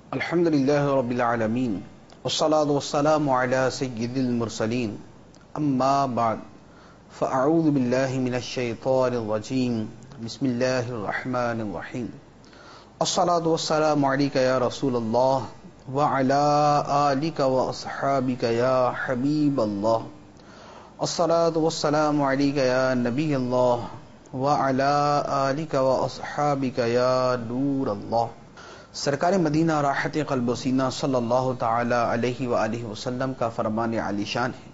الحمد للہ رب العالمین والصلاة والسلام على سید المرسلین اما بعد فاعوذ باللہ من الشیطان الرجیم بسم اللہ الرحمن الرحیم الصلاة والسلام علیک یا رسول اللہ وعلى آلک واصحابک یا حبیب اللہ الصلاة والسلام علیک یا نبی اللہ وعلى آلک واصحابک یا نور اللہ۔ سرکار مدینہ راحت قلب و سینہ صلی اللہ تعالی علیہ وآلہ وسلم کا فرمان عالی شان ہے،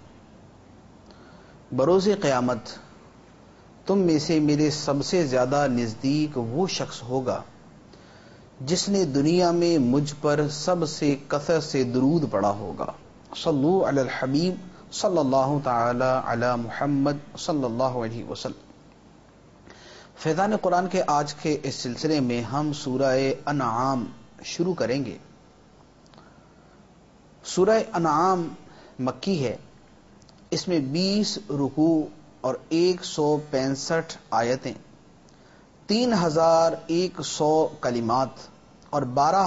بروز قیامت تم میں سے میرے سب سے زیادہ نزدیک وہ شخص ہوگا جس نے دنیا میں مجھ پر سب سے کثرت سے درود پڑھا ہوگا۔ صلو علی الحبیب صلی اللہ تعالی علی محمد صلی اللہ علیہ وسلم۔ فیضان قرآن کے آج کے اس سلسلے میں ہم سورہ انعام شروع کریں گے۔ سورہ انعام مکی ہے، اس میں 20 رکوع اور 165 آیتیں، 3100 کلمات اور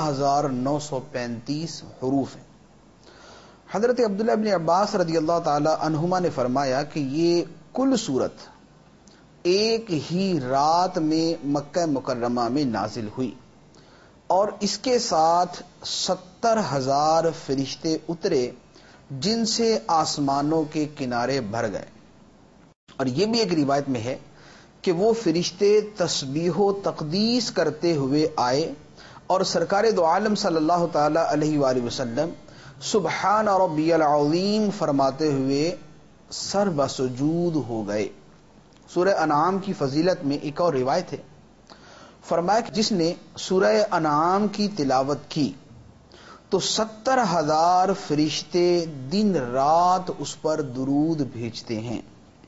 12935 حروف ہیں۔ حضرت عبداللہ بن عباس رضی اللہ تعالی عنہما نے فرمایا کہ یہ کل سورت ایک ہی رات میں مکہ مکرمہ میں نازل ہوئی اور اس کے ساتھ 70,000 فرشتے اترے جن سے آسمانوں کے کنارے بھر گئے۔ اور یہ بھی ایک روایت میں ہے کہ وہ فرشتے تسبیح و تقدیس کرتے ہوئے آئے اور سرکار دو عالم صلی اللہ تعالی علیہ وآلہ وسلم سبحان ربی العظیم فرماتے ہوئے سر بسجود ہو گئے۔ سورہ انعام کی فضیلت میں ایک اور روایت ہے، فرمایا کہ جس نے سورہ انعام کی تلاوت کی تو 70,000 فرشتے دن رات اس پر درود بھیجتے ہیں۔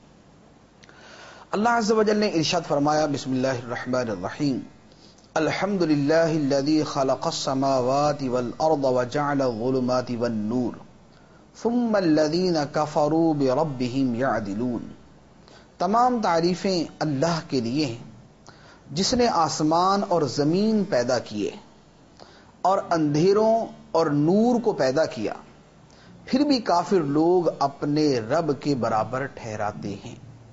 اللہ عز و جل نے ارشاد فرمایا، بسم اللہ الرحمن الرحیم، الحمد للہ الذی خلق السماوات والارض وجعل الظلمات والنور ثم الذین کفروا بربہم یعدلون۔ تمام تعریفیں اللہ کے لیے ہیں جس نے آسمان اور زمین پیدا کیے اور اندھیروں اور نور کو پیدا کیا، پھر بھی کافر لوگ اپنے رب کے برابر ٹھہراتے ہیں۔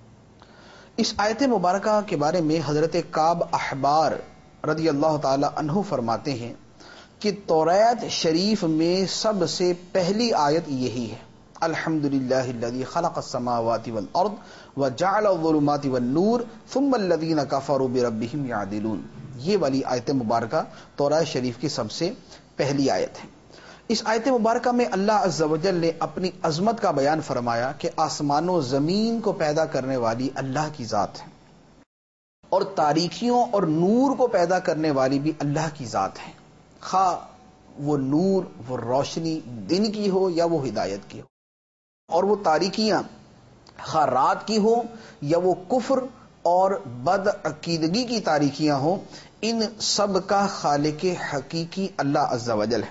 اس آیت مبارکہ کے بارے میں حضرت کعب احبار رضی اللہ تعالی عنہ فرماتے ہیں کہ توریت شریف میں سب سے پہلی آیت یہی ہے، الحمدللہ الذی خلق السماوات والارض وجعل الظلمات والنور ثم الذین کفروا بربہم یعدلون۔ یہ والی آیت مبارکہ توریت شریف کی سب سے پہلی آیت ہے۔ اس آیت مبارکہ میں اللہ عز و جل نے اپنی عظمت کا بیان فرمایا کہ آسمان و زمین کو پیدا کرنے والی اللہ کی ذات ہے اور تاریکیوں اور نور کو پیدا کرنے والی بھی اللہ کی ذات ہے، خواہ وہ نور، وہ روشنی دن کی ہو یا وہ ہدایت کی ہو، اور وہ تاریکیاں خواہ رات کی ہو یا وہ کفر اور بد عقیدگی کی تاریکیاں ہوں، ان سب کا خالق حقیقی اللہ عز و جل ہے۔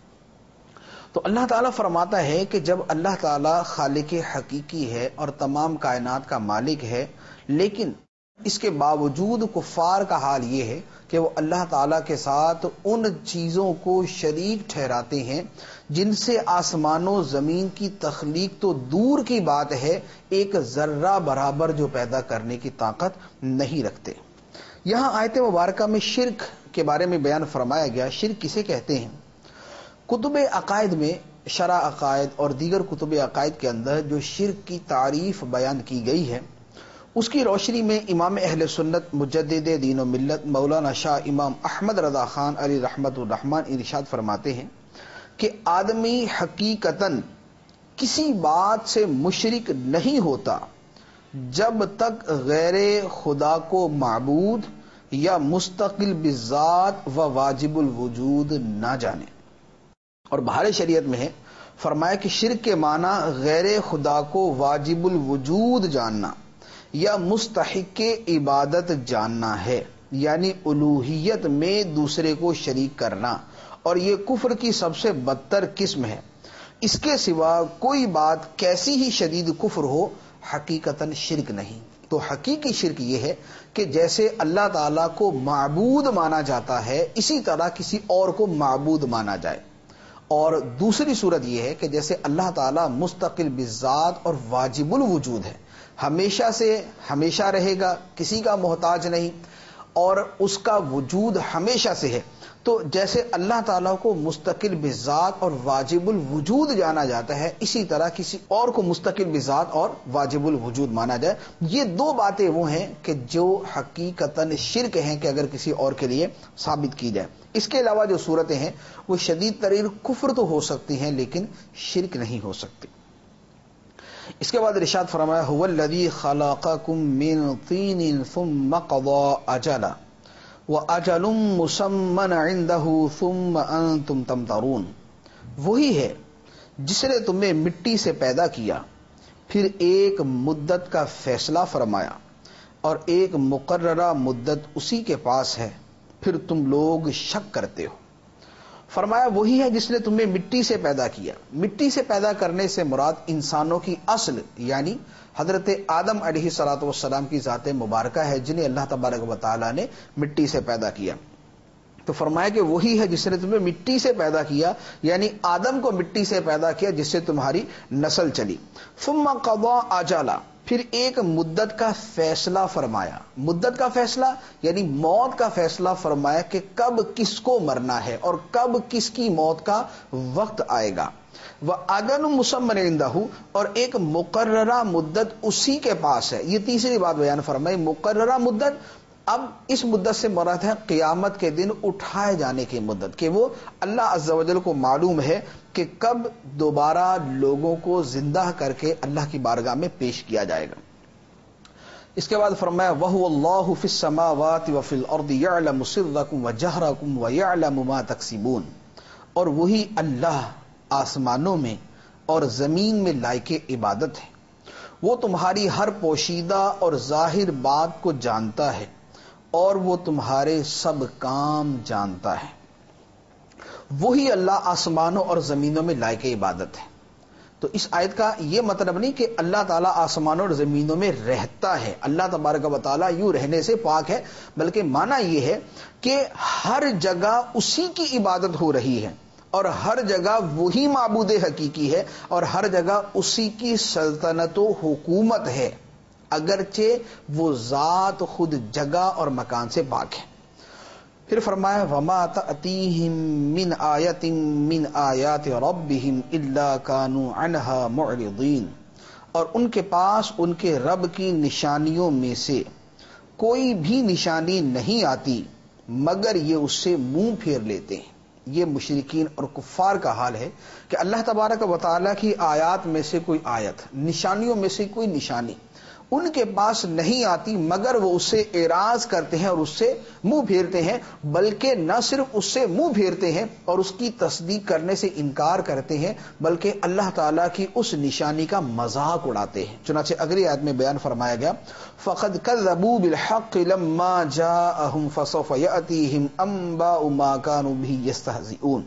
تو اللہ تعالیٰ فرماتا ہے کہ جب اللہ تعالیٰ خالق حقیقی ہے اور تمام کائنات کا مالک ہے، لیکن اس کے باوجود کفار کا حال یہ ہے کہ وہ اللہ تعالیٰ کے ساتھ ان چیزوں کو شریک ٹھہراتے ہیں جن سے آسمان و زمین کی تخلیق تو دور کی بات ہے، ایک ذرہ برابر جو پیدا کرنے کی طاقت نہیں رکھتے۔ یہاں آیت مبارکہ میں شرک کے بارے میں بیان فرمایا گیا۔ شرک کسے کہتے ہیں؟ کتب عقائد میں، شرح عقائد اور دیگر کتب عقائد کے اندر جو شرک کی تعریف بیان کی گئی ہے، اس کی روشنی میں امام اہل سنت مجدد دین و ملت مولانا شاہ امام احمد رضا خان علی رحمت الرحمن ارشاد فرماتے ہیں کہ آدمی حقیقتاً کسی بات سے مشرک نہیں ہوتا جب تک غیر خدا کو معبود یا مستقل بذات و واجب الوجود نہ جانے۔ اور بہار شریعت میں ہے، فرمایا کہ شرک کے معنی غیر خدا کو واجب الوجود جاننا یا مستحق عبادت جاننا ہے، یعنی الوہیت میں دوسرے کو شریک کرنا، اور یہ کفر کی سب سے بدتر قسم ہے۔ اس کے سوا کوئی بات کیسی ہی شدید کفر ہو، حقیقتاً شرک نہیں۔ تو حقیقی شرک یہ ہے کہ جیسے اللہ تعالیٰ کو معبود مانا جاتا ہے اسی طرح کسی اور کو معبود مانا جائے. اور دوسری صورت یہ ہے کہ جیسے اللہ تعالیٰ مستقل بالذات اور واجب الوجود ہے، ہمیشہ سے ہمیشہ رہے گا، کسی کا محتاج نہیں، اور اس کا وجود ہمیشہ سے ہے. تو جیسے اللہ تعالیٰ کو مستقل بذات اور واجب الوجود جانا جاتا ہے اسی طرح کسی اور کو مستقل بذات اور واجب الوجود مانا جائے. یہ دو باتیں وہ ہیں کہ جو حقیقتاً شرک ہیں کہ اگر کسی اور کے لیے ثابت کی جائے. اس کے علاوہ جو صورتیں ہیں وہ شدید ترین کفر تو ہو سکتی ہیں لیکن شرک نہیں ہو سکتی. اس کے بعد ارشاد فرمایا هو الذی خلقکم من طین ثم قضى اجلا وَأَجَلٌ مُّسَمًّى عِندَهُ ثُمَّ أَنتُمْ تَمْتَرُونَ. وہی ہے جس نے تمہیں مٹی سے پیدا کیا، پھر ایک مدت کا فیصلہ فرمایا اور ایک مقررہ مدت اسی کے پاس ہے، پھر تم لوگ شک کرتے ہو. فرمایا وہی ہے جس نے تمہیں مٹی سے پیدا کیا. مٹی سے پیدا کرنے سے مراد انسانوں کی اصل یعنی حضرت آدم علیہ الصلوۃ والسلام کی ذات مبارکہ ہے جنہیں اللہ تبارک و تعالیٰ نے مٹی سے پیدا کیا. تو فرمایا کہ وہی ہے جس نے تمہیں مٹی سے پیدا کیا، یعنی آدم کو مٹی سے پیدا کیا جس سے تمہاری نسل چلی. ثم قضى اجلا، پھر ایک مدت کا فیصلہ فرمایا. مدت کا فیصلہ یعنی موت کا فیصلہ فرمایا کہ کب کس کو مرنا ہے اور کب کس کی موت کا وقت آئے گا. وَأَجَلٌ مُّسَمًّى عِندَهُ، اور ایک مقررہ مدت اسی کے پاس ہے. یہ تیسری بات بیان فرمائی، مقررہ مدت. اب اس مدت سے مراد ہے قیامت کے دن اٹھائے جانے کی مدت، کہ وہ اللہ عز و جل کو معلوم ہے کہ کب دوبارہ لوگوں کو زندہ کر کے اللہ کی بارگاہ میں پیش کیا جائے گا. اس کے بعد فرمایا وَهُوَ اللَّهُ فِي السَّمَاوَاتِ وَفِي الْأَرْضِ يَعْلَمُ سِرَّكُمْ وَجَهْرَكُمْ وَيَعْلَمُ مَا تَكْسِبُونَ. اور وہی اللہ آسمانوں میں اور زمین میں لائق عبادت ہے، وہ تمہاری ہر پوشیدہ اور ظاہر بات کو جانتا ہے اور وہ تمہارے سب کام جانتا ہے. وہی اللہ آسمانوں اور زمینوں میں لائق عبادت ہے. تو اس آیت کا یہ مطلب نہیں کہ اللہ تعالیٰ آسمانوں اور زمینوں میں رہتا ہے، اللہ تبارک و تعالیٰ یوں رہنے سے پاک ہے، بلکہ معنی یہ ہے کہ ہر جگہ اسی کی عبادت ہو رہی ہے اور ہر جگہ وہی معبود حقیقی ہے اور ہر جگہ اسی کی سلطنت و حکومت ہے، اگرچہ وہ ذات خود جگہ اور مکان سے پاک ہے. پھر فرمایا وَمَا تَأْتِيهِم مِّنْ آیَةٍ مِّنْ آیَاتِ رَبِّهِمْ إِلَّا كَانُوا عَنْهَا مُعْرِضِينَ. اور ان کے پاس ان کے رب کی نشانیوں میں سے کوئی بھی نشانی نہیں آتی مگر یہ اس سے منہ پھیر لیتے ہیں. یہ مشرکین اور کفار کا حال ہے کہ اللہ تبارک و تعالیٰ کی آیات میں سے کوئی آیت، نشانیوں میں سے کوئی نشانی ان کے پاس نہیں آتی مگر وہ اس سے اعراض کرتے ہیں اور اس سے منہ پھیرتے ہیں، بلکہ نہ صرف اس سے منہ پھیرتے ہیں اور اس کی تصدیق کرنے سے انکار کرتے ہیں بلکہ اللہ تعالیٰ کی اس نشانی کا مذاق اڑاتے ہیں. چنانچہ اگلی آیت میں بیان فرمایا گیا فَقَدْ كَذَّبُوا بِالْحَقِّ لَمَّا جَاءَهُمْ فَسَوْفَ يَأْتِيهِمْ أَنْبَاءُ مَا كَانُوا بِهِ يَسْتَهْزِئُونَ.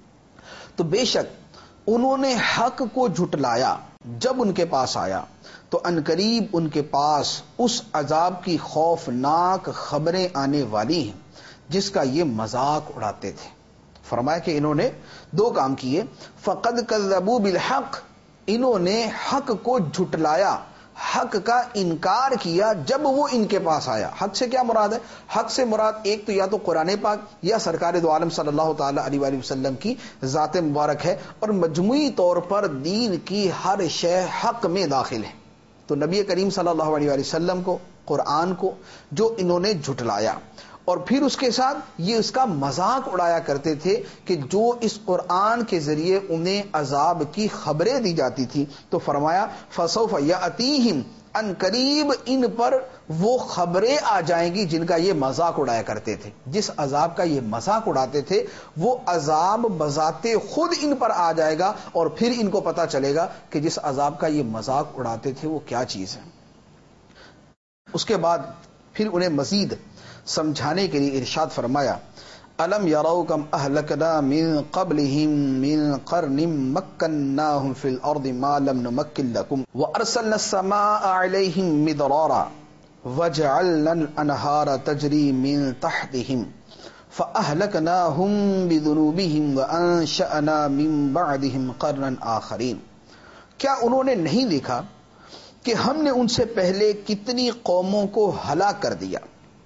تو بے شک انہوں نے حق کو جھٹلایا جب ان کے پاس آیا تو عنقریب ان کے پاس اس عذاب کی خوفناک خبریں آنے والی ہیں جس کا یہ مذاق اڑاتے تھے. فرمایا کہ انہوں نے دو کام کیے. فقد کذبوا بالحق، انہوں نے حق کو جھٹلایا، حق کا انکار کیا جب وہ ان کے پاس آیا. حق سے کیا مراد ہے؟ حق سے مراد ایک تو یا تو قرآن پاک یا سرکار دو عالم صلی اللہ تعالی علیہ وآلہ وسلم کی ذات مبارک ہے، اور مجموعی طور پر دین کی ہر شے حق میں داخل ہے. تو نبی کریم صلی اللہ علیہ وآلہ وسلم کو، قرآن کو جو انہوں نے جھٹلایا اور پھر اس کے ساتھ یہ اس کا مذاق اڑایا کرتے تھے کہ جو اس قرآن کے ذریعے انہیں عذاب کی خبریں دی جاتی تھی، تو فرمایا فَسَوْفَ يَأْتِيهِمْ، ان قریب ان پر وہ خبریں آ جائیں گی جن کا یہ مذاق اڑایا کرتے تھے. جس عذاب کا یہ مذاق اڑاتے تھے وہ عذاب بذات خود ان پر آ جائے گا اور پھر ان کو پتا چلے گا کہ جس عذاب کا یہ مذاق اڑاتے تھے وہ کیا چیز ہے. اس کے بعد پھر انہیں مزید سمجھانے کے لیے ارشاد فرمایا الم یروا کم اہلکنا من قبلہم من قرن مکناہم فی الارض ما لم نمکن لکم وارسلنا السماء علیہم مدرارا وجعلنا الانہار تجری من تحتہم فأہلکناہم بذنوبہم وانشأنا من بعدہم قرنا آخرین. کیا انہوں نے نہیں دیکھا کہ ہم نے ان سے پہلے کتنی قوموں کو ہلاک کر دیا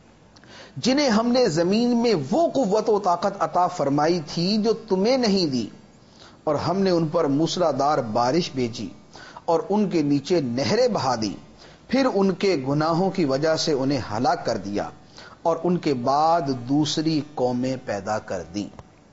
جنہیں ہم نے زمین میں وہ قوت و طاقت عطا فرمائی تھی جو تمہیں نہیں دی، اور ہم نے ان پر موسلادھار بارش بھیجی اور ان کے نیچے نہریں بہا دی، پھر ان کے گناہوں کی وجہ سے انہیں ہلاک کر دیا اور ان کے بعد دوسری قومیں پیدا کر دیں.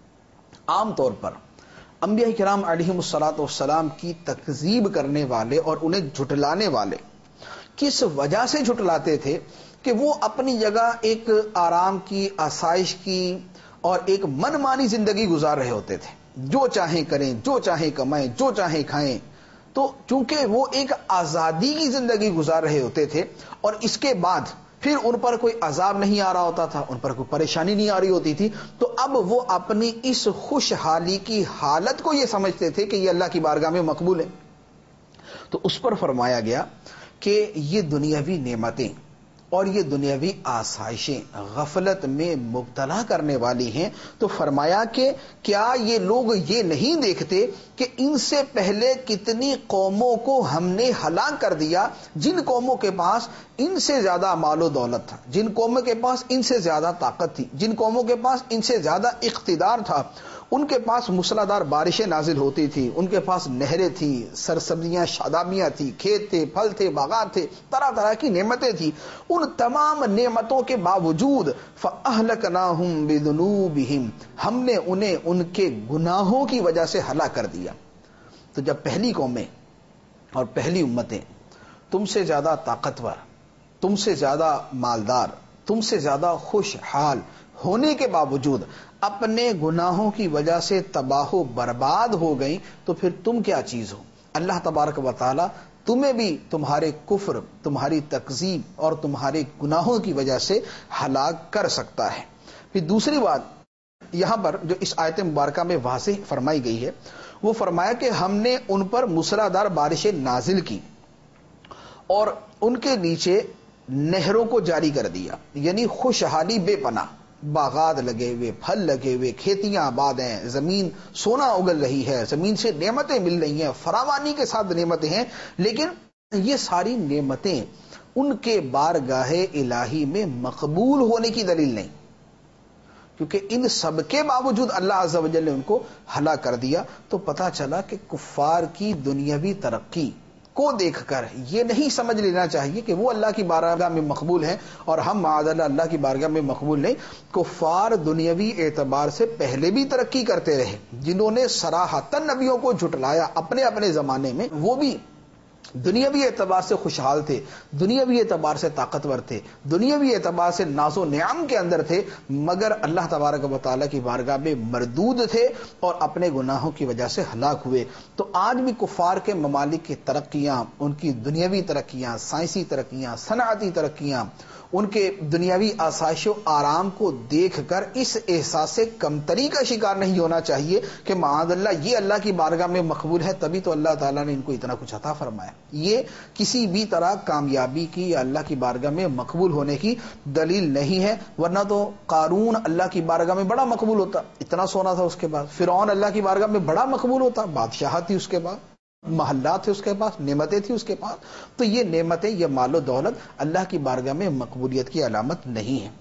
عام طور پر انبیاء کرام علیہم الصلوۃ والسلام کی تکذیب کرنے والے اور انہیں جھٹلانے والے کس وجہ سے جھٹلاتے تھے کہ وہ اپنی جگہ ایک آرام کی، آسائش کی اور ایک من مانی زندگی گزار رہے ہوتے تھے، جو چاہیں کریں، جو چاہیں کمائیں، جو چاہیں کھائیں. تو چونکہ وہ ایک آزادی کی زندگی گزار رہے ہوتے تھے اور اس کے بعد پھر ان پر کوئی عذاب نہیں آ رہا ہوتا تھا، ان پر کوئی پریشانی نہیں آ رہی ہوتی تھی، تو اب وہ اپنی اس خوشحالی کی حالت کو یہ سمجھتے تھے کہ یہ اللہ کی بارگاہ میں مقبول ہے. تو اس پر فرمایا گیا کہ یہ دنیاوی نعمتیں اور یہ دنیاوی آسائشیں غفلت میں مبتلا کرنے والی ہیں. تو فرمایا کہ کیا یہ لوگ یہ نہیں دیکھتے کہ ان سے پہلے کتنی قوموں کو ہم نے ہلاک کر دیا، جن قوموں کے پاس ان سے زیادہ مال و دولت تھا، جن قوموں کے پاس ان سے زیادہ طاقت تھی، جن قوموں کے پاس ان سے زیادہ اقتدار تھا، ان کے پاس موسلادھار بارشیں نازل ہوتی تھی، ان کے پاس نہریں تھیں، سرسبزیاں شادابیاں تھیں، کھیت تھے، پھل تھے، باغات تھے، طرح طرح کی نعمتیں تھیں. ان تمام نعمتوں کے باوجود فَأَهْلَكْنَاهُمْ بِذُنُوبِهِمْ، ہم نے انہیں ان کے گناہوں کی وجہ سے ہلاک کر دیا. تو جب پہلی قومیں اور پہلی امتیں تم سے زیادہ طاقتور، تم سے زیادہ مالدار، تم سے زیادہ خوشحال ہونے کے باوجود اپنے گناہوں کی وجہ سے تباہ و برباد ہو گئیں، تو پھر تم کیا چیز ہو؟ اللہ تبارک و تعالی تمہیں بھی تمہارے کفر، تمہاری تکذیب اور تمہارے گناہوں کی وجہ سے ہلاک کر سکتا ہے. پھر دوسری بات یہاں پر جو اس آیت مبارکہ میں واضح فرمائی گئی ہے، وہ فرمایا کہ ہم نے ان پر موسلادھار بارشیں نازل کی اور ان کے نیچے نہروں کو جاری کر دیا، یعنی خوشحالی بے پناہ، باغات لگے ہوئے، پھل لگے ہوئے، کھیتیاں آباد ہیں، زمین سونا اگل رہی ہے، زمین سے نعمتیں مل رہی ہیں، فراوانی کے ساتھ نعمتیں ہیں. لیکن یہ ساری نعمتیں ان کے بارگاہ الہی میں مقبول ہونے کی دلیل نہیں، کیونکہ ان سب کے باوجود اللہ عز و جل نے ان کو ہلاک کر دیا. تو پتہ چلا کہ کفار کی دنیاوی ترقی کو دیکھ کر یہ نہیں سمجھ لینا چاہیے کہ وہ اللہ کی بارگاہ میں مقبول ہیں اور ہم معاذ اللہ کی بارگاہ میں مقبول نہیں. کفار دنیاوی اعتبار سے پہلے بھی ترقی کرتے رہے، جنہوں نے صراحتاً نبیوں کو جھٹلایا اپنے اپنے زمانے میں، وہ بھی دنیاوی اعتبار سے خوشحال تھے، دنیاوی اعتبار سے طاقتور تھے، دنیاوی اعتبار سے ناز و نعم کے اندر تھے، مگر اللہ تبارک و تعالیٰ کی بارگاہ میں مردود تھے اور اپنے گناہوں کی وجہ سے ہلاک ہوئے. تو آج بھی کفار کے ممالک کی ترقیاں، ان کی دنیاوی ترقیاں، سائنسی ترقیاں، صنعتی ترقیاں، ان کے دنیاوی آسائش و آرام کو دیکھ کر اس احساس سے کمتری کا شکار نہیں ہونا چاہیے کہ معاذ اللہ یہ اللہ کی بارگاہ میں مقبول ہے، تبھی تو اللہ تعالیٰ نے ان کو اتنا کچھ عطا فرمایا. یہ کسی بھی طرح کامیابی کی یا اللہ کی بارگاہ میں مقبول ہونے کی دلیل نہیں ہے. ورنہ تو قارون اللہ کی بارگاہ میں بڑا مقبول ہوتا، اتنا سونا تھا اس کے بعد. فرعون اللہ کی بارگاہ میں بڑا مقبول ہوتا، بادشاہت تھی اس کے بعد، محلات تھے اس کے پاس، نعمتیں تھی اس کے پاس. تو یہ نعمتیں، یہ مال و دولت اللہ کی بارگاہ میں مقبولیت کی علامت نہیں ہے.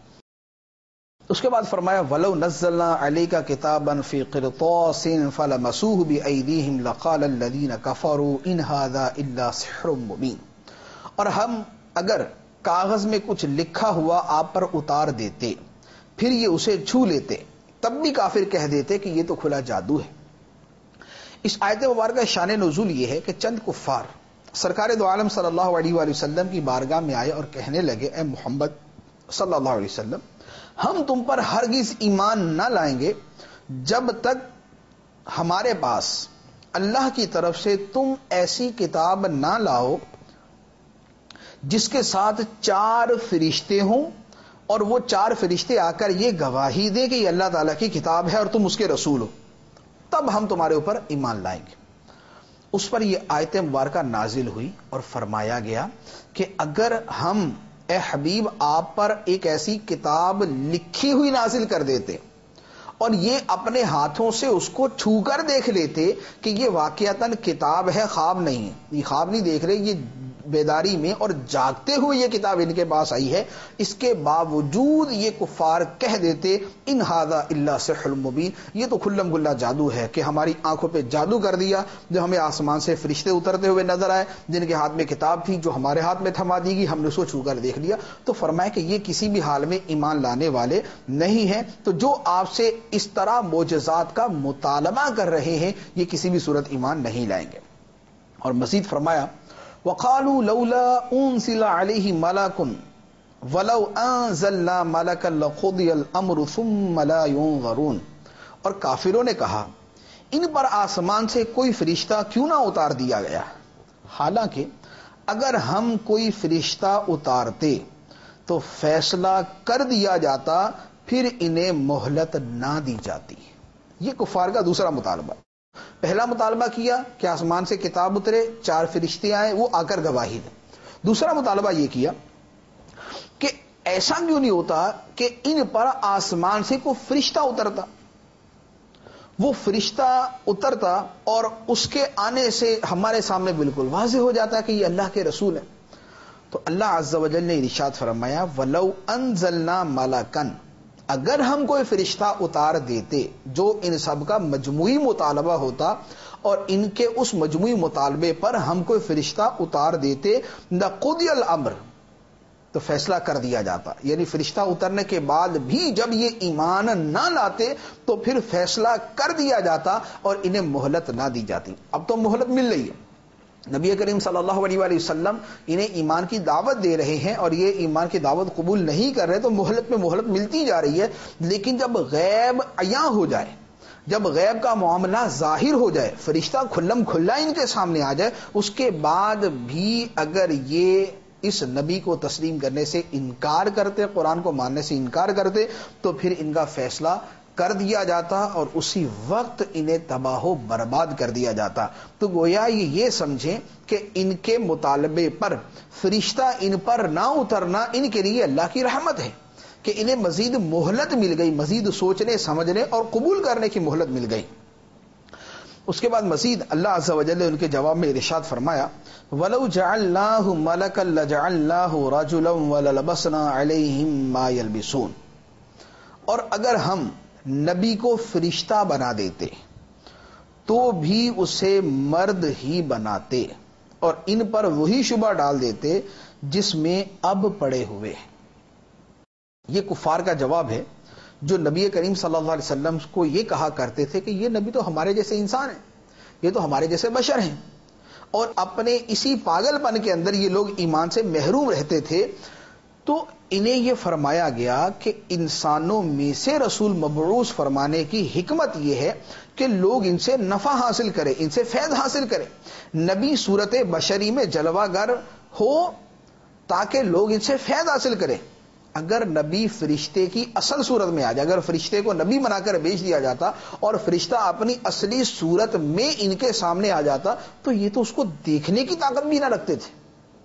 اس کے بعد فرمایا وَلَوْ نَزَّلْنَا عَلَيْكَ كِتَابًا فِي قِرْطَاسٍ فَلَمَسُوهُ بِأَيْدِيهِمْ لَقَالَ الَّذِينَ كَفَرُوا إِنْ هَذَا إِلَّا سِحْرٌ مُبِينٌ. اور ہم اگر کاغذ میں کچھ لکھا ہوا آپ پر اتار دیتے، پھر یہ اسے چھو لیتے، تب بھی کافر کہہ دیتے کہ یہ تو کھلا جادو ہے. اس آیت مبارکہ شان نزول یہ ہے کہ چند کفار سرکار دو عالم صلی اللہ علیہ وآلہ وسلم کی بارگاہ میں آئے اور کہنے لگے اے محمد صلی اللہ علیہ وسلم، ہم تم پر ہرگز ایمان نہ لائیں گے جب تک ہمارے پاس اللہ کی طرف سے تم ایسی کتاب نہ لاؤ جس کے ساتھ 4 فرشتے ہوں اور وہ 4 فرشتے آ کر یہ گواہی دیں کہ یہ اللہ تعالیٰ کی کتاب ہے اور تم اس کے رسول ہو، تب ہم تمہارے اوپر ایمان لائیں گے. اس پر یہ آیت مبارکہ نازل ہوئی اور فرمایا گیا کہ اگر ہم اے حبیب آپ پر ایک ایسی کتاب لکھی ہوئی نازل کر دیتے اور یہ اپنے ہاتھوں سے اس کو چھو کر دیکھ لیتے کہ یہ واقعتاً کتاب ہے، خواب نہیں ہے، یہ خواب نہیں دیکھ رہے، یہ بیداری میں اور جاگتے ہوئے یہ کتاب ان کے پاس آئی ہے، اس کے باوجود یہ کفار کہہ دیتے ان ھذا الا سحر مبین، یہ تو کھلم کھلا جادو ہے کہ ہماری آنکھوں پہ جادو کر دیا، جو ہمیں آسمان سے فرشتے اترتے ہوئے نظر آئے جن کے ہاتھ میں کتاب تھی جو ہمارے ہاتھ میں تھما دی گئی، ہم نے اس کو چھو کر دیکھ لیا۔ تو فرمایا کہ یہ کسی بھی حال میں ایمان لانے والے نہیں ہیں، تو جو آپ سے اس طرح معجزات کا مطالبہ کر رہے ہیں یہ کسی بھی صورت ایمان نہیں لائیں گے۔ اور مزید فرمایا وَقَالُوا لَوْلَا أُنزِلَ عَلَيْهِ مَلَكٌ وَلَوْ أَنزَلْنَا مَلَكًا لَقُضِيَ الْأَمْرُ ثُمَّ لَا يُنظَرُونَ، اور کافروں نے کہا ان پر آسمان سے کوئی فرشتہ کیوں نہ اتار دیا گیا، حالانکہ اگر ہم کوئی فرشتہ اتارتے تو فیصلہ کر دیا جاتا، پھر انہیں مہلت نہ دی جاتی۔ یہ کفار کا دوسرا مطالبہ۔ پہلا مطالبہ کیا کہ آسمان سے کتاب اترے، 4 فرشتے آئے، وہ آ کر گواہی دیں۔ دوسرا مطالبہ یہ کیا کہ ایسا کیوں نہیں ہوتا کہ ان پر آسمان سے کوئی فرشتہ اترتا، وہ فرشتہ اترتا اور اس کے آنے سے ہمارے سامنے بالکل واضح ہو جاتا کہ یہ اللہ کے رسول ہیں۔ تو اللہ عز و جل نے ارشاد فرمایا وَلَوْ أَنزَلْنَا مَلَكًا، اگر ہم کوئی فرشتہ اتار دیتے، جو ان سب کا مجموعی مطالبہ ہوتا اور ان کے اس مجموعی مطالبے پر ہم کوئی فرشتہ اتار دیتے، لَقُضِيَ الْأَمْرُ، تو فیصلہ کر دیا جاتا، یعنی فرشتہ اترنے کے بعد بھی جب یہ ایمان نہ لاتے تو پھر فیصلہ کر دیا جاتا اور انہیں مہلت نہ دی جاتی۔ اب تو مہلت مل رہی ہے، نبی کریم صلی اللہ علیہ وآلہ وسلم انہیں ایمان کی دعوت دے رہے ہیں اور یہ ایمان کی دعوت قبول نہیں کر رہے، تو مہلت میں مہلت ملتی جا رہی ہے، لیکن جب غیب عیاں ہو جائے، جب غیب کا معاملہ ظاہر ہو جائے، فرشتہ کھلم کھلا ان کے سامنے آ جائے، اس کے بعد بھی اگر یہ اس نبی کو تسلیم کرنے سے انکار کرتے، قرآن کو ماننے سے انکار کرتے، تو پھر ان کا فیصلہ کر دیا جاتا اور اسی وقت انہیں تباہ و برباد کر دیا جاتا۔ تو گویا یہ سمجھیں کہ ان کے مطالبے پر فرشتہ ان پر نہ اترنا ان کے لیے اللہ کی رحمت ہے کہ انہیں مزید مہلت مل گئی، مزید سوچنے سمجھنے اور قبول کرنے کی مہلت مل گئی۔ اس کے بعد مزید اللہ عز و جل نے ان کے جواب میں ارشاد فرمایا وَلَوْ جَعَلْنَاهُ مَلَكًا لَجَعَلْنَاهُ رَجُلًا وَلَلَبَسْنَا عَلَيْهِمْ مَا يَلْبِسُونَ، اور اگر ہم نبی کو فرشتہ بنا دیتے تو بھی اسے مرد ہی بناتے اور ان پر وہی شبہ ڈال دیتے جس میں اب پڑے ہوئے۔ یہ کفار کا جواب ہے جو نبی کریم صلی اللہ علیہ وسلم کو یہ کہا کرتے تھے کہ یہ نبی تو ہمارے جیسے انسان ہیں، یہ تو ہمارے جیسے بشر ہیں، اور اپنے اسی پاگل پن کے اندر یہ لوگ ایمان سے محروم رہتے تھے۔ تو انہیں یہ فرمایا گیا کہ انسانوں میں سے رسول مبعوث فرمانے کی حکمت یہ ہے کہ لوگ ان سے نفع حاصل کریں، ان سے فیض حاصل کریں، نبی صورت بشری میں جلوہ گر ہو تاکہ لوگ ان سے فیض حاصل کریں۔ اگر نبی فرشتے کی اصل صورت میں آ جائے، اگر فرشتے کو نبی بنا کر بھیج دیا جاتا اور فرشتہ اپنی اصلی صورت میں ان کے سامنے آ جاتا تو یہ تو اس کو دیکھنے کی طاقت بھی نہ رکھتے تھے،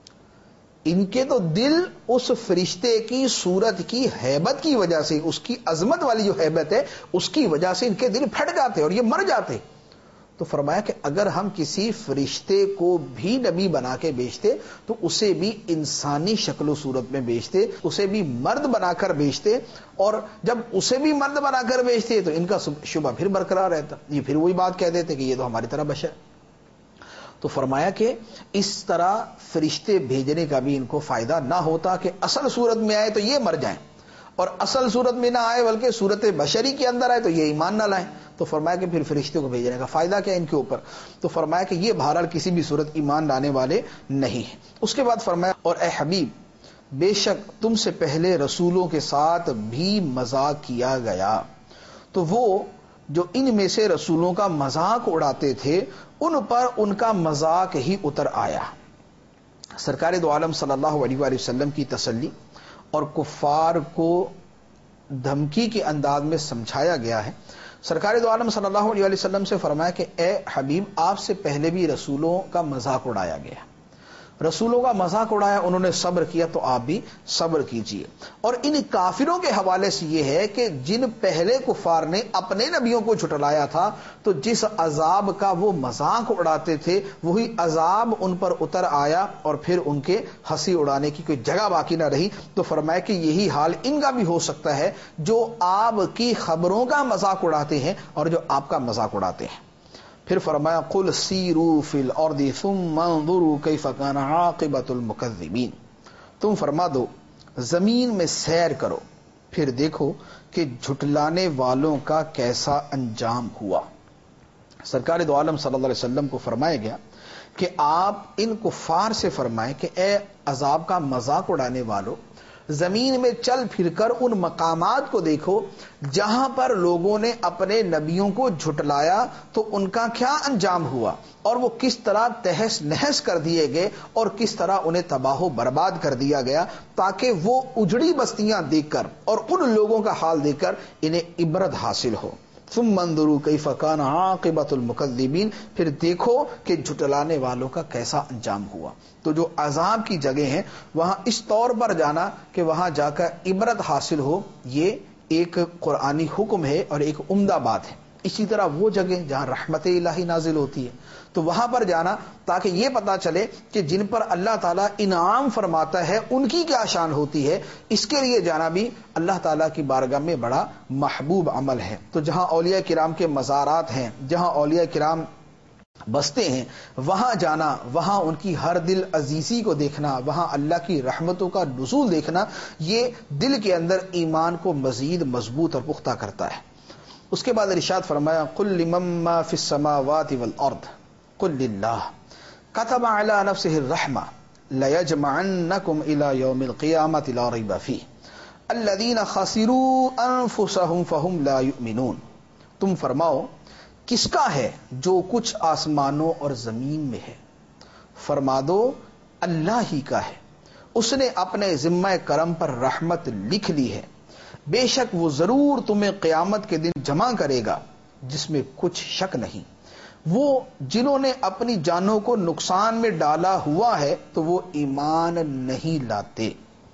ان کے تو دل اس فرشتے کی صورت کی ہیبت کی وجہ سے، اس کی عظمت والی جو ہیبت ہے اس کی وجہ سے ان کے دل پھٹ جاتے اور یہ مر جاتے۔ تو فرمایا کہ اگر ہم کسی فرشتے کو بھی نبی بنا کے بیچتے تو اسے بھی انسانی شکل و صورت میں بیچتے، اسے بھی مرد بنا کر بیچتے، اور جب اسے بھی مرد بنا کر بیچتے تو ان کا شبہ پھر برقرار رہتا، یہ پھر وہی بات کہہ دیتے کہ یہ تو ہماری طرح بشر۔ تو فرمایا کہ اس طرح فرشتے بھیجنے کا بھی ان کو فائدہ نہ ہوتا کہ اصل صورت میں آئے تو یہ مر جائیں، اور اصل صورت میں نہ آئے بلکہ صورت بشری کے اندر آئے تو یہ ایمان نہ لائیں۔ تو فرمایا کہ پھر فرشتے کو بھیجنے کا فائدہ کیا ان کے اوپر؟ تو فرمایا کہ یہ بہرحال کسی بھی صورت ایمان لانے والے نہیں ہیں۔ اس کے بعد فرمایا اور اے حبیب بے شک تم سے پہلے رسولوں کے ساتھ بھی مذاق کیا گیا، تو وہ جو ان میں سے رسولوں کا مذاق اڑاتے تھے ان پر ان کا مذاق ہی اتر آیا۔ سرکار دو عالم صلی اللہ علیہ وآلہ وسلم کی تسلی اور کفار کو دھمکی کے انداز میں سمجھایا گیا ہے۔ سرکار دو عالم صلی اللہ علیہ وسلم سے فرمایا کہ اے حبیب آپ سے پہلے بھی رسولوں کا مذاق اڑایا گیا، رسولوں کا مذاق اڑایا، انہوں نے صبر کیا، تو آپ بھی صبر کیجئے۔ اور ان کافروں کے حوالے سے یہ ہے کہ جن پہلے کفار نے اپنے نبیوں کو جھٹلایا تھا، تو جس عذاب کا وہ مذاق اڑاتے تھے وہی عذاب ان پر اتر آیا، اور پھر ان کے ہنسی اڑانے کی کوئی جگہ باقی نہ رہی۔ تو فرمایا کہ یہی حال ان کا بھی ہو سکتا ہے، جو آپ کی خبروں کا مذاق اڑاتے ہیں اور جو آپ کا مذاق اڑاتے ہیں۔ پھر فرمایا قل سیروا فی الارض ثم انظروا کیف کان عاقبۃ المکذبین، تم فرما دو زمین میں سیر کرو، پھر دیکھو کہ جھٹلانے والوں کا کیسا انجام ہوا۔ سرکار دو عالم صلی اللہ علیہ وسلم کو فرمایا گیا کہ آپ ان کفار سے فرمائیں کہ اے عذاب کا مذاق اڑانے والوں، زمین میں چل پھر کر ان مقامات کو دیکھو جہاں پر لوگوں نے اپنے نبیوں کو جھٹلایا، تو ان کا کیا انجام ہوا اور وہ کس طرح تہس نہس کر دیے گئے اور کس طرح انہیں تباہ و برباد کر دیا گیا، تاکہ وہ اجڑی بستیاں دیکھ کر اور ان لوگوں کا حال دیکھ کر انہیں عبرت حاصل ہو۔ ثم انظروا کیف کان عاقبۃ المکذبین، پھر دیکھو کہ جھٹلانے والوں کا کیسا انجام ہوا۔ تو جو عذاب کی جگہ ہیں وہاں اس طور پر جانا کہ وہاں جا کر عبرت حاصل ہو، یہ ایک قرآنی حکم ہے اور ایک عمدہ بات ہے۔ اسی طرح وہ جگہ جہاں رحمت الہی نازل ہوتی ہے تو وہاں پر جانا تاکہ یہ پتا چلے کہ جن پر اللہ تعالیٰ انعام فرماتا ہے ان کی کیا شان ہوتی ہے، اس کے لیے جانا بھی اللہ تعالیٰ کی بارگاہ میں بڑا محبوب عمل ہے۔ تو جہاں اولیاء کرام کے مزارات ہیں، جہاں اولیاء کرام بستے ہیں، وہاں جانا، وہاں ان کی ہر دل عزیزی کو دیکھنا، وہاں اللہ کی رحمتوں کا نزول دیکھنا، یہ دل کے اندر ایمان کو مزید مضبوط اور پختہ کرتا ہے۔ اس کے بعد ارشاد فرمایا قل لمن ما فی السماوات والارض قل للہ کتب علی نفسہ الرحمہ لیجمعنکم الی یوم القیامۃ لا ریب فیہ الذین خسروا انفسهم فهم لا یؤمنون، تم فرماؤ کس کا ہے جو کچھ آسمانوں اور زمین میں ہے؟ فرما دو اللہ ہی کا ہے، اس نے اپنے ذمہ کرم پر رحمت لکھ لی ہے، بے شک وہ ضرور تمہیں قیامت کے دن جمع کرے گا جس میں کچھ شک نہیں۔ وہ جنہوں نے اپنی جانوں کو نقصان میں ڈالا ہوا ہے تو وہ ایمان نہیں لاتے۔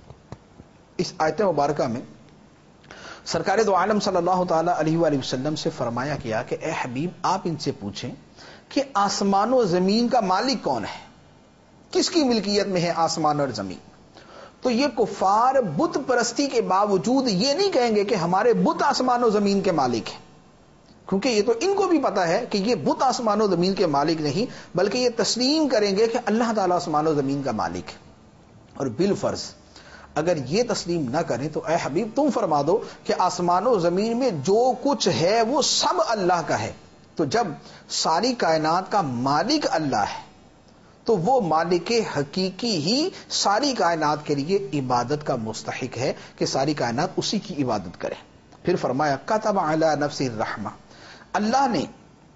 اس آیت مبارکہ میں سرکار دو عالم صلی اللہ تعالی علیہ وآلہ وسلم سے فرمایا گیا کہ اے حبیب آپ ان سے پوچھیں کہ آسمان و زمین کا مالک کون ہے، کس کی ملکیت میں ہے آسمان اور زمین؟ تو یہ کفار بت پرستی کے باوجود یہ نہیں کہیں گے کہ ہمارے بت آسمان و زمین کے مالک ہیں، کیونکہ یہ تو ان کو بھی پتا ہے کہ یہ بت آسمان و زمین کے مالک نہیں، بلکہ یہ تسلیم کریں گے کہ اللہ تعالیٰ آسمان و زمین کا مالک ہے۔ اور بالفرض اگر یہ تسلیم نہ کریں تو اے حبیب تم فرما دو کہ آسمان و زمین میں جو کچھ ہے وہ سب اللہ کا ہے۔ تو جب ساری کائنات کا مالک اللہ ہے تو وہ مالک حقیقی ہی ساری کائنات کے لیے عبادت کا مستحق ہے کہ ساری کائنات اسی کی عبادت کرے۔ پھر فرمایا کتب علی نفسہ الرحمہ، اللہ نے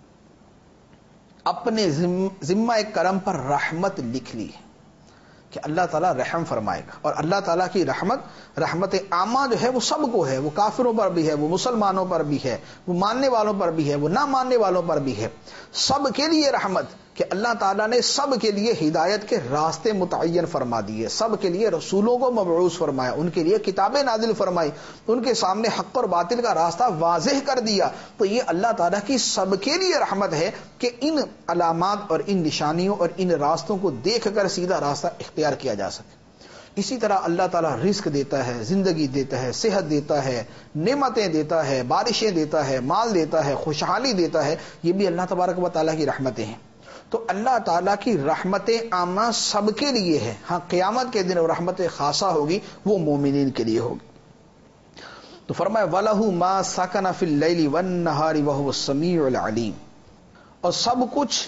اپنے ذمہ کرم پر رحمت لکھ لی ہے کہ اللہ تعالیٰ رحم فرمائے گا، اور اللہ تعالیٰ کی رحمت عامہ جو ہے وہ سب کو ہے، وہ کافروں پر بھی ہے، وہ مسلمانوں پر بھی ہے، وہ ماننے والوں پر بھی ہے، وہ نہ ماننے والوں پر بھی ہے، سب کے لیے رحمت کہ اللہ تعالیٰ نے سب کے لیے ہدایت کے راستے متعین فرما دیے، سب کے لیے رسولوں کو مبعوث فرمایا، ان کے لیے کتابیں نازل فرمائی، ان کے سامنے حق اور باطل کا راستہ واضح کر دیا۔ تو یہ اللہ تعالیٰ کی سب کے لیے رحمت ہے کہ ان علامات اور ان نشانیوں اور ان راستوں کو دیکھ کر سیدھا راستہ اختیار کیا جا سکے۔ اسی طرح اللہ تعالیٰ رزق دیتا ہے، زندگی دیتا ہے، صحت دیتا ہے، نعمتیں دیتا ہے، بارشیں دیتا ہے، مال دیتا ہے، خوشحالی دیتا ہے، یہ بھی اللہ تبارک و تعالیٰ کی رحمتیں ہیں۔ تو اللہ تعالیٰ کی رحمت عامہ سب کے لیے ہے، ہاں قیامت کے دن رحمت خاصہ ہوگی وہ مومنین کے لیے ہوگی۔ تو فرمایا وَلَهُ مَا سَكَنَ فِي اللَّيْلِ وَالنَّهَارِ وَهُوَ السَّمِيعُ الْعَلِيمُ، اور سب کچھ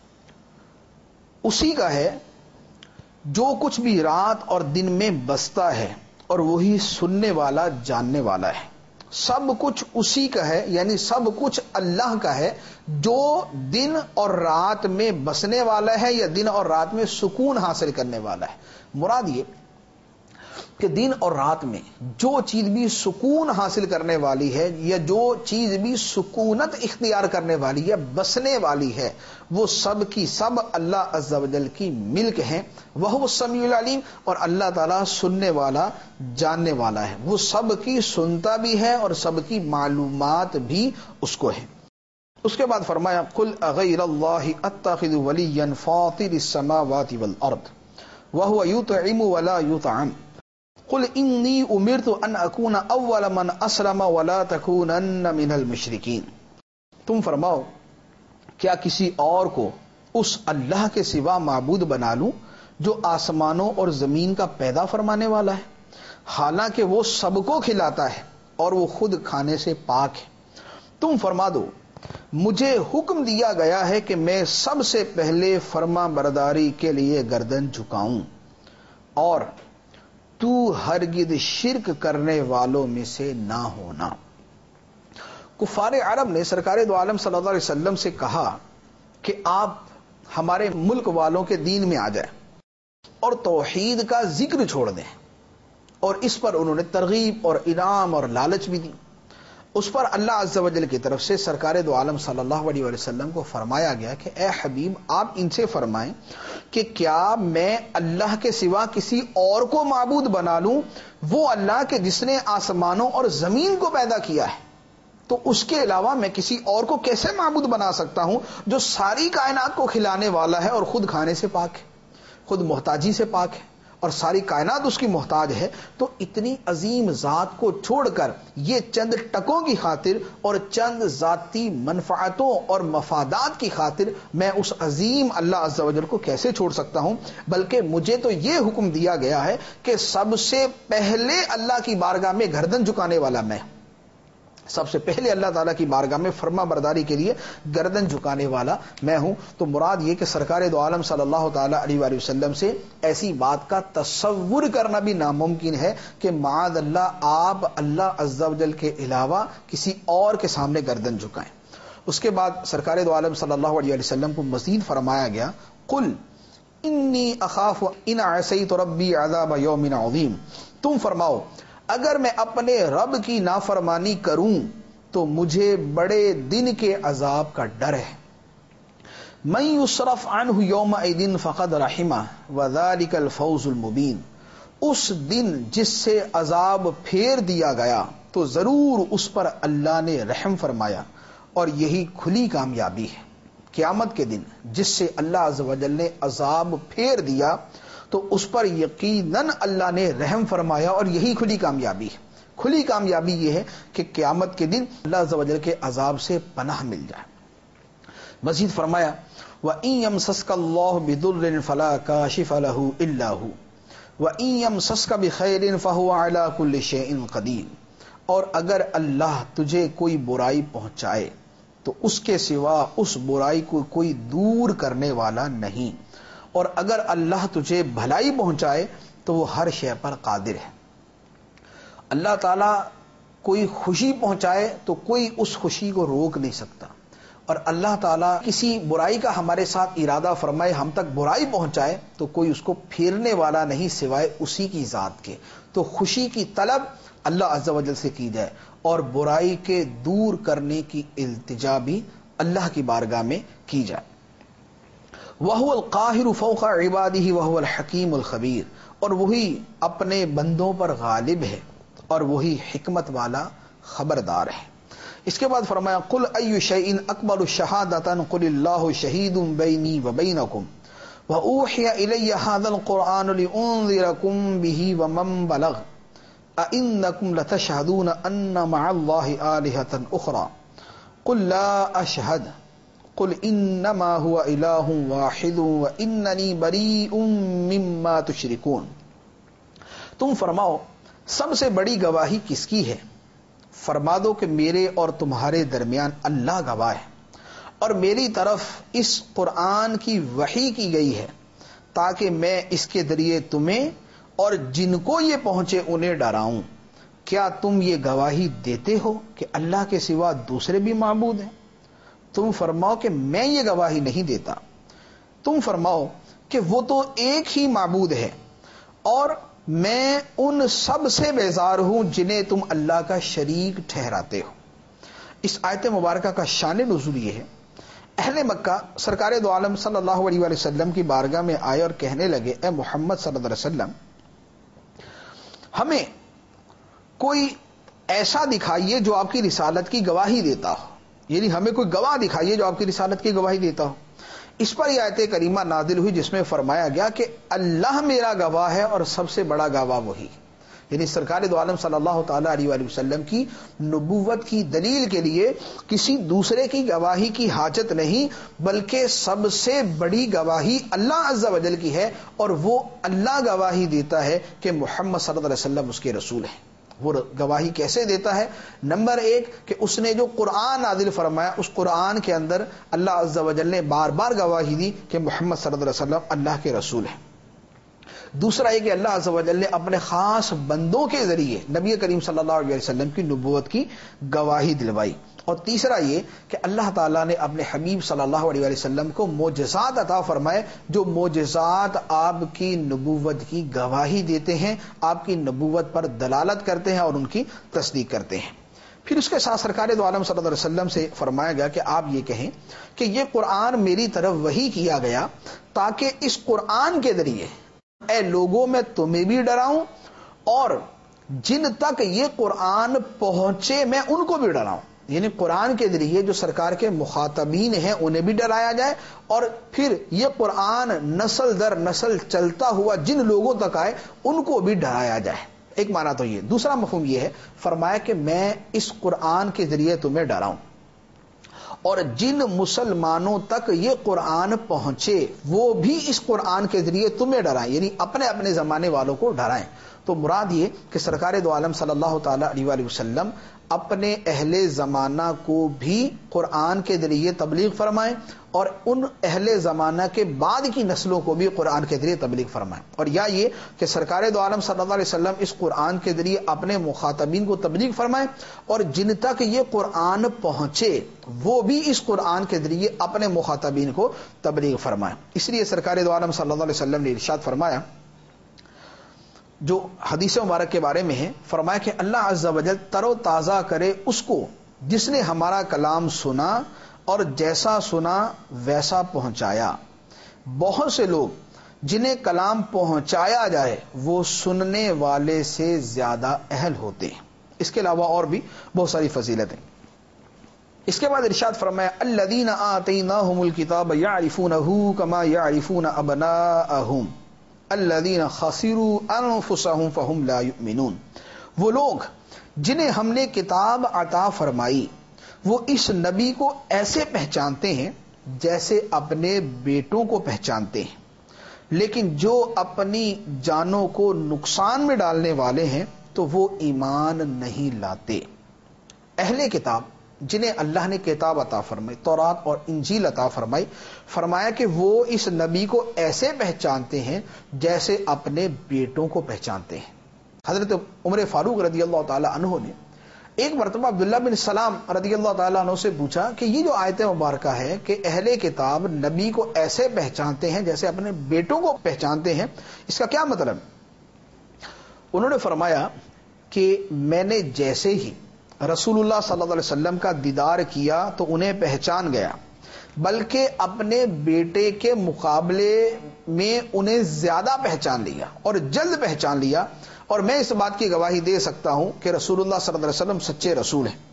اسی کا ہے جو کچھ بھی رات اور دن میں بستا ہے، اور وہی سننے والا جاننے والا ہے۔ سب کچھ اسی کا ہے، یعنی سب کچھ اللہ کا ہے جو دن اور رات میں بسنے والا ہے یا دن اور رات میں سکون حاصل کرنے والا ہے۔ مراد یہ کہ دن اور رات میں جو چیز بھی سکون حاصل کرنے والی ہے یا جو چیز بھی سکونت اختیار کرنے والی ہے، بسنے والی ہے، وہ سب کی سب اللہ عز و جل کی ملک ہیں۔ وہو السمیع العلیم، اور اللہ تعالیٰ سننے والا، جاننے والا ہے، وہ سب کی سنتا بھی ہے اور سب کی معلومات بھی اس کو ہے۔ اس کے بعد فرمایا قل اغیر اللہ اتخذ ولیا فاطر السماوات والارض وهو يطعم ولا يطعم قل انی امرت ان اکون اول من اسلم ولا تکونن من المشرکین۔ تم فرماؤ کیا کسی اور کو اس اللہ کے سوا معبود بنا لوں جو آسمانوں اور زمین کا پیدا فرمانے والا ہے، حالانکہ وہ سب کو کھلاتا ہے اور وہ خود کھانے سے پاک ہے۔ تم فرما دو مجھے حکم دیا گیا ہے کہ میں سب سے پہلے فرما برداری کے لیے گردن جھکاؤں، اور تو ہرگز شرک کرنے والوں میں سے نہ ہونا۔ کفار عرب نے سرکار دو عالم صلی اللہ علیہ وسلم سے کہا کہ آپ ہمارے ملک والوں کے دین میں آ جائیں اور توحید کا ذکر چھوڑ دیں، اور اس پر انہوں نے ترغیب اور انعام اور لالچ بھی دی۔ اس پر اللہ عز و جل کی طرف سے سرکار دو عالم صلی اللہ علیہ وسلم کو فرمایا گیا کہ اے حبیب آپ ان سے فرمائیں کہ کیا میں اللہ کے سوا کسی اور کو معبود بنا لوں، وہ اللہ کے جس نے آسمانوں اور زمین کو پیدا کیا ہے، تو اس کے علاوہ میں کسی اور کو کیسے معبود بنا سکتا ہوں جو ساری کائنات کو کھلانے والا ہے اور خود کھانے سے پاک ہے، خود محتاجی سے پاک ہے اور ساری کائنات اس کی محتاج ہے۔ تو اتنی عظیم ذات کو چھوڑ کر یہ چند ٹکوں کی خاطر اور چند ذاتی منفعتوں اور مفادات کی خاطر میں اس عظیم اللہ عز و جل کو کیسے چھوڑ سکتا ہوں؟ بلکہ مجھے تو یہ حکم دیا گیا ہے کہ سب سے پہلے اللہ کی بارگاہ میں گردن جھکانے والا میں، سب سے پہلے اللہ تعالیٰ کی بارگاہ میں فرما برداری کے لیے گردن جھکانے والا میں ہوں۔ تو مراد یہ کہ سرکار دو عالم صلی اللہ تعالیٰ علیہ وآلہ وسلم سے ایسی بات کا تصور کرنا بھی ناممکن ہے کہ معاذ اللہ آپ اللہ عز و جل کے علاوہ کسی اور کے سامنے گردن جھکائیں۔ اس کے بعد سرکار دو عالم صلی اللہ علیہ وسلم کو مزید فرمایا گیا قل انی اخاف ان عصیت ربی عذاب یوم عظیم۔ تم فرماؤ اگر میں اپنے رب کی نافرمانی کروں تو مجھے بڑے دن کے عذاب کا ڈر ہے۔ من یصرف عنہ یومئذ فقد رحمہ وذلک الفوز المبین۔ اس دن جس سے عذاب پھیر دیا گیا تو ضرور اس پر اللہ نے رحم فرمایا اور یہی کھلی کامیابی ہے۔ قیامت کے دن جس سے اللہ عز و جل نے عذاب پھیر دیا تو اس پر یقیناً اللہ نے رحم فرمایا اور یہی کھلی کامیابی ہے۔ کھلی کامیابی یہ ہے کہ قیامت کے دن اللہ عز و جل کے عذاب سے پناہ مل جائے۔ مزید فرمایا وَإِن يَمْسَسْكَ اللَّهُ بِضُرٍّ فَلَا كَاشِفَ لَهُ إِلَّا هُوَ وَإِن يَمْسَسْكَ بِخَيْرٍ فَهُوَ عَلَى كُلِّ شَيْءٍ قَدِيرٌ۔ اور اگر اللہ تجھے کوئی برائی پہنچائے تو اس کے سوا اس برائی کو کوئی دور کرنے والا نہیں، اور اگر اللہ تجھے بھلائی پہنچائے تو وہ ہر شے پر قادر ہے۔ اللہ تعالیٰ کوئی خوشی پہنچائے تو کوئی اس خوشی کو روک نہیں سکتا، اور اللہ تعالیٰ کسی برائی کا ہمارے ساتھ ارادہ فرمائے، ہم تک برائی پہنچائے تو کوئی اس کو پھیرنے والا نہیں سوائے اسی کی ذات کے۔ تو خوشی کی طلب اللہ عز و جل سے کی جائے اور برائی کے دور کرنے کی التجا بھی اللہ کی بارگاہ میں کی جائے۔ وَهُوَ الْقَاهِرُ فَوْقَ عِبَادِهِ وَهُوَ الْحَكِيمُ الْخَبِيرُ، اور وہی اپنے بندوں پر غالب ہے اور وہی حکمت والا خبردار ہے۔ اس کے بعد فرمایا قُلْ أَيُّ شَيْءٍ أَكْبَرُ شَهَادَةً قُلِ اللَّهُ شَهِيدٌ بَيْنِي وَبَيْنَكُمْ وَأُوحِيَ إِلَيَّ هَذَا الْقُرْآنُ لِأُنذِرَكُمْ بِهِ وَمَن بَلَغَ أَإِنَّكُمْ لَتَشْهَدُونَ أَنَّ مَعَ اللَّهِ آلِهَةً أُخْرَى قُلْ لَا أَشْهَدُ قل انما هو الہ واحد واننی بریء مما تشرکون۔ تم فرماؤ سب سے بڑی گواہی کس کی ہے؟ فرما دو کہ میرے اور تمہارے درمیان اللہ گواہ ہے، اور میری طرف اس قرآن کی وحی کی گئی ہے تاکہ میں اس کے ذریعے تمہیں اور جن کو یہ پہنچے انہیں ڈراؤں۔ کیا تم یہ گواہی دیتے ہو کہ اللہ کے سوا دوسرے بھی معبود ہیں؟ تم فرماؤ کہ میں یہ گواہی نہیں دیتا۔ تم فرماؤ کہ وہ تو ایک ہی معبود ہے، اور میں ان سب سے بیزار ہوں جنہیں تم اللہ کا شریک ٹھہراتے ہو۔ اس آیت مبارکہ کا شان نزول یہ ہے، اہل مکہ سرکار دو عالم صلی اللہ علیہ وآلہ وسلم کی بارگاہ میں آئے اور کہنے لگے، اے محمد صلی اللہ علیہ وسلم، ہمیں کوئی ایسا دکھائیے جو آپ کی رسالت کی گواہی دیتا ہو، یعنی ہمیں کوئی گواہ دکھائیے جو آپ کی رسالت کی گواہی دیتا ہو۔ اس پر یہ آیت کریمہ نازل ہوئی جس میں فرمایا گیا کہ اللہ میرا گواہ ہے اور سب سے بڑا گواہ وہی، یعنی سرکار دو عالم صلی اللہ تعالی علیہ وآلہ وسلم کی نبوت کی دلیل کے لیے کسی دوسرے کی گواہی کی حاجت نہیں، بلکہ سب سے بڑی گواہی اللہ عز و جل کی ہے، اور وہ اللہ گواہی دیتا ہے کہ محمد صلی اللہ علیہ وسلم اس کے رسول ہیں۔ وہ گواہی کیسے دیتا ہے؟ نمبر ایک کہ اس نے جو قرآن نازل فرمایا اس قرآن کے اندر اللہ عز و جل نے بار بار گواہی دی کہ محمد صلی اللہ علیہ وسلم اللہ کے رسول ہیں۔ دوسرا یہ کہ اللہ عز و جل نے اپنے خاص بندوں کے ذریعے نبی کریم صلی اللہ علیہ وسلم کی نبوت کی گواہی دلوائی، اور تیسرا یہ کہ اللہ تعالیٰ نے اپنے حبیب صلی اللہ علیہ وسلم کو معجزات عطا فرمائے جو معجزات آپ کی نبوت کی گواہی دیتے ہیں، آپ کی نبوت پر دلالت کرتے ہیں اور ان کی تصدیق کرتے ہیں۔ پھر اس کے ساتھ سرکار دو عالم صلی اللہ علیہ وسلم سے فرمایا گیا کہ آپ یہ کہیں کہ یہ قرآن میری طرف وحی کیا گیا تاکہ اس قرآن کے ذریعے اے لوگوں میں تمہیں بھی ڈراؤں اور جن تک یہ قرآن پہنچے میں ان کو بھی ڈراؤں، یعنی قرآن کے ذریعے جو سرکار کے مخاطبین ہیں انہیں بھی ڈرایا جائے، اور پھر یہ قرآن نسل در نسل چلتا ہوا جن لوگوں تک آئے ان کو بھی ڈرایا جائے۔ ایک معنی تو یہ، دوسرا مفہوم یہ ہے، فرمایا کہ میں اس قرآن کے ذریعے تمہیں ڈراؤں اور جن مسلمانوں تک یہ قرآن پہنچے وہ بھی اس قرآن کے ذریعے تمہیں ڈرائیں، یعنی اپنے اپنے زمانے والوں کو ڈرائیں۔ تو مراد یہ کہ سرکار دو عالم صلی اللہ تعالی علیہ وآلہ وسلم اپنے اہل زمانہ کو بھی قرآن کے ذریعے تبلیغ فرمائیں اور ان اہل زمانہ کے بعد کی نسلوں کو بھی قرآن کے ذریعے تبلیغ فرمائیں، اور یا یہ کہ سرکار دو عالم صلی اللہ علیہ وسلم اس قرآن کے ذریعے اپنے مخاطبین کو تبلیغ فرمائیں اور جن تک یہ قرآن پہنچے وہ بھی اس قرآن کے ذریعے اپنے مخاطبین کو تبلیغ فرمائیں۔ اس لیے سرکار دو عالم صلی اللہ علیہ وسلم نے ارشاد فرمایا جو حدیث مبارک کے بارے میں ہے، فرمایا کہ اللہ عز و جل تر و تازہ کرے اس کو جس نے ہمارا کلام سنا اور جیسا سنا ویسا پہنچایا۔ بہت سے لوگ جنہیں کلام پہنچایا جائے وہ سننے والے سے زیادہ اہل ہوتے ہیں۔ اس کے علاوہ اور بھی بہت ساری فضیلتیں۔ اس کے بعد ارشاد فرمایا الذین آتیناہم الکتاب یعرفونہ کما یعرفون ابناءہم الذین خسروا انفسہم فہم لا یؤمنون۔ وہ لوگ جنہیں ہم نے کتاب عطا فرمائی وہ اس نبی کو ایسے پہچانتے ہیں جیسے اپنے بیٹوں کو پہچانتے ہیں، لیکن جو اپنی جانوں کو نقصان میں ڈالنے والے ہیں تو وہ ایمان نہیں لاتے۔ اہل کتاب جنہیں اللہ نے کتاب عطا فرمائی، تورات اور انجیل عطا فرمائی، فرمایا کہ وہ اس نبی کو ایسے پہچانتے ہیں جیسے اپنے بیٹوں کو پہچانتے ہیں۔ حضرت عمر فاروق رضی اللہ تعالی عنہ نے ایک مرتبہ عبداللہ بن سلام رضی اللہ تعالیٰ عنہ سے پوچھا کہ یہ جو آیت مبارکہ ہے کہ اہل کتاب نبی کو ایسے پہچانتے ہیں جیسے اپنے بیٹوں کو پہچانتے ہیں، اس کا کیا مطلب؟ انہوں نے فرمایا کہ میں نے جیسے ہی رسول اللہ صلی اللہ علیہ وسلم کا دیدار کیا تو انہیں پہچان گیا، بلکہ اپنے بیٹے کے مقابلے میں انہیں زیادہ پہچان لیا اور جلد پہچان لیا، اور میں اس بات کی گواہی دے سکتا ہوں کہ رسول اللہ صلی اللہ علیہ وسلم سچے رسول ہیں۔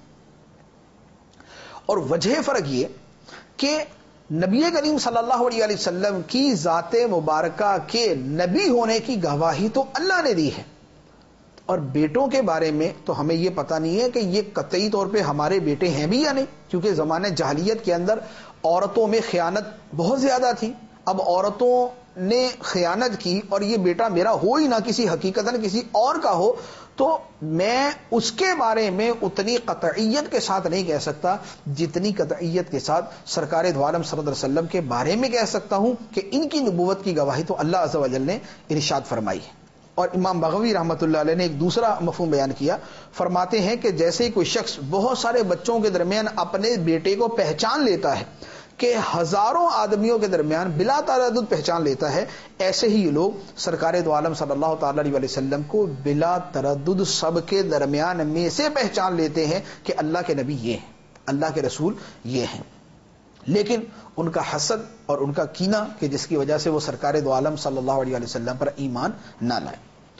اور وجہ فرق یہ کہ نبی کریم صلی اللہ علیہ وسلم کی ذات مبارکہ کے نبی ہونے کی گواہی تو اللہ نے دی ہے، اور بیٹوں کے بارے میں تو ہمیں یہ پتہ نہیں ہے کہ یہ قطعی طور پہ ہمارے بیٹے ہیں بھی یا نہیں، کیونکہ زمانے جاہلیت کے اندر عورتوں میں خیانت بہت زیادہ تھی۔ اب عورتوں نے خیانت کی اور یہ بیٹا میرا ہو ہی نہ کسی حقیقتاً کسی اور کا ہو، تو میں اس کے بارے میں اتنی قطعیت کے ساتھ نہیں کہہ سکتا جتنی قطعیت کے ساتھ سرکار دو عالم صلی اللہ علیہ وسلم کے بارے میں کہہ سکتا ہوں کہ ان کی نبوت کی گواہی تو اللہ عز و جل نے ارشاد فرمائی ہے۔ اور امام بغوی رحمۃ اللہ علیہ نے ایک دوسرا مفہوم بیان کیا، فرماتے ہیں کہ جیسے کوئی شخص بہت سارے بچوں کے درمیان اپنے بیٹے کو پہچان لیتا ہے کہ ہزاروں آدمیوں کے درمیان بلا تردد پہچان لیتا ہے، ایسے ہی یہ لوگ سرکار دو عالم صلی اللہ تعالی علیہ وسلم کو بلا تردد سب کے درمیان میں سے پہچان لیتے ہیں کہ اللہ کے نبی یہ ہیں، اللہ کے رسول یہ ہیں، لیکن ان کا حسد اور ان کا کینہ کہ جس کی وجہ سے وہ سرکار دو عالم صلی اللہ علیہ وسلم پر ایمان نہ لائے۔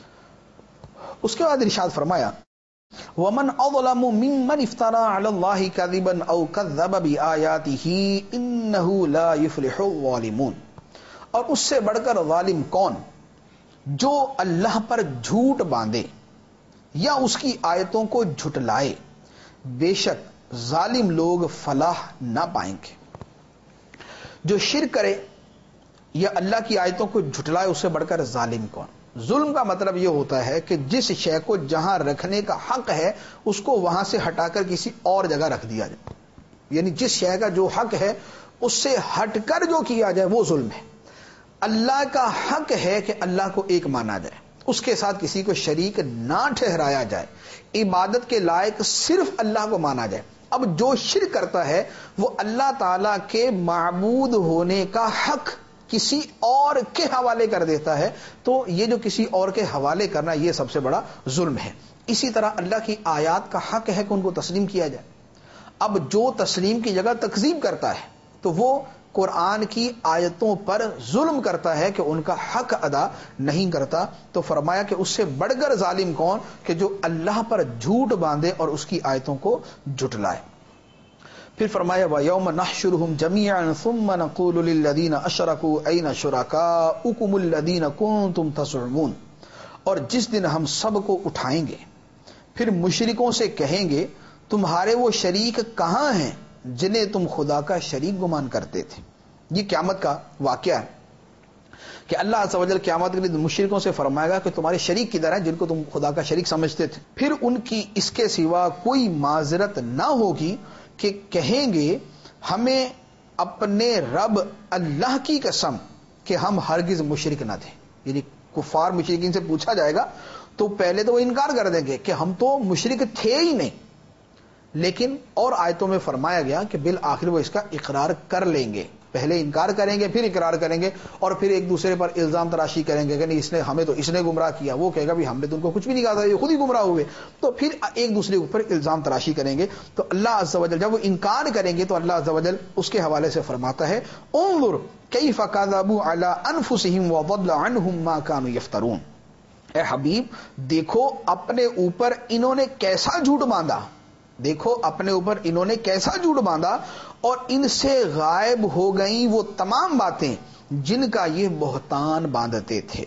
اس کے بعد ارشاد فرمایا وَمَنْ أَظْلَمُ مِمَّنِ افْتَرَى عَلَى اللَّهِ كَذِبًا أَوْ كَذَّبَ بِآيَاتِهِ إِنَّهُ لَا يُفْلِحُ الظَّالِمُونَ، اور اس سے بڑھ کر ظالم کون جو اللہ پر جھوٹ باندھے یا اس کی آیتوں کو جھٹلائے، بے شک ظالم لوگ فلاح نہ پائیں گے۔ جو شرک کرے یا اللہ کی آیتوں کو جھٹلائے اس سے بڑھ کر ظالم کون؟ ظلم کا مطلب یہ ہوتا ہے کہ جس شے کو جہاں رکھنے کا حق ہے اس کو وہاں سے ہٹا کر کسی اور جگہ رکھ دیا جائے، یعنی جس شے کا جو حق ہے اس سے ہٹ کر جو کیا جائے وہ ظلم ہے۔ اللہ کا حق ہے کہ اللہ کو ایک مانا جائے، اس کے ساتھ کسی کو شریک نہ ٹھہرایا جائے، عبادت کے لائق صرف اللہ کو مانا جائے۔ اب جو شرک کرتا ہے وہ اللہ تعالی کے معبود ہونے کا حق کسی اور کے حوالے کر دیتا ہے، تو یہ جو کسی اور کے حوالے کرنا یہ سب سے بڑا ظلم ہے۔ اسی طرح اللہ کی آیات کا حق ہے کہ ان کو تسلیم کیا جائے۔ اب جو تسلیم کی جگہ تکذیب کرتا ہے تو وہ قرآن کی آیتوں پر ظلم کرتا ہے کہ ان کا حق ادا نہیں کرتا۔ تو فرمایا کہ اس سے بڑھ کر ظالم کون کہ جو اللہ پر جھوٹ باندھے اور اس کی آیتوں کو جھٹلائے۔ پھر فرمایا وَيَوْمَ نَحْشُرُهُمْ جَمِيعًا ثُمَّ نَقُولُ لِلَّذِينَ أَشْرَكُوا أَيْنَ شُرَكَاؤُكُمُ الَّذِينَ كُنتُمْ تَزْعُمُونَ، اور جس دن ہم سب کو اٹھائیں گے پھر مشرکوں سے کہیں گے تمہارے وہ شریک کہاں ہیں جنہیں تم خدا کا شریک گمان کرتے تھے۔ یہ قیامت کا واقعہ ہے کہ اللہ عز و جل قیامت کے دن مشرکوں سے فرمائے گا کہ تمہارے شریک کدھر ہیں جن کو تم خدا کا شریک سمجھتے تھے۔ پھر ان کی اس کے سوا کوئی معذرت نہ ہوگی کہ کہیں گے ہمیں اپنے رب اللہ کی قسم کہ ہم ہرگز مشرک نہ تھے۔ یعنی کفار مشرکین سے پوچھا جائے گا تو پہلے تو وہ انکار کر دیں گے کہ ہم تو مشرک تھے ہی نہیں، لیکن اور آیتوں میں فرمایا گیا کہ بالآخر وہ اس کا اقرار کر لیں گے۔ پہلے انکار کریں گے، پھر اقرار کریں گے، اور پھر ایک دوسرے پر الزام تراشی کریں گے کہ نہیں اس نے ہمیں تو اس نے گمراہ کیا، وہ کہے گا بھی ہم نے تو ان کو کچھ بھی نہیں کہا تھا، یہ خود ہی گمراہ ہوئے۔ تو پھر ایک دوسرے کے اوپر الزام تراشی کریں گے۔ تو اللہ عز و جل جب وہ انکار کریں گے تو اللہ عز و جل اس کے حوالے سے فرماتا ہے انظر کیف کذبوا علی انفسہم وضل عنہم ما کانوا یفترون، اے حبیب دیکھو اپنے اوپر انہوں نے کیسا جھوٹ باندھا، دیکھو اپنے اوپر انہوں نے کیسا جھوٹ باندھا اور ان سے غائب ہو گئیں وہ تمام باتیں جن کا یہ بہتان باندھتے تھے۔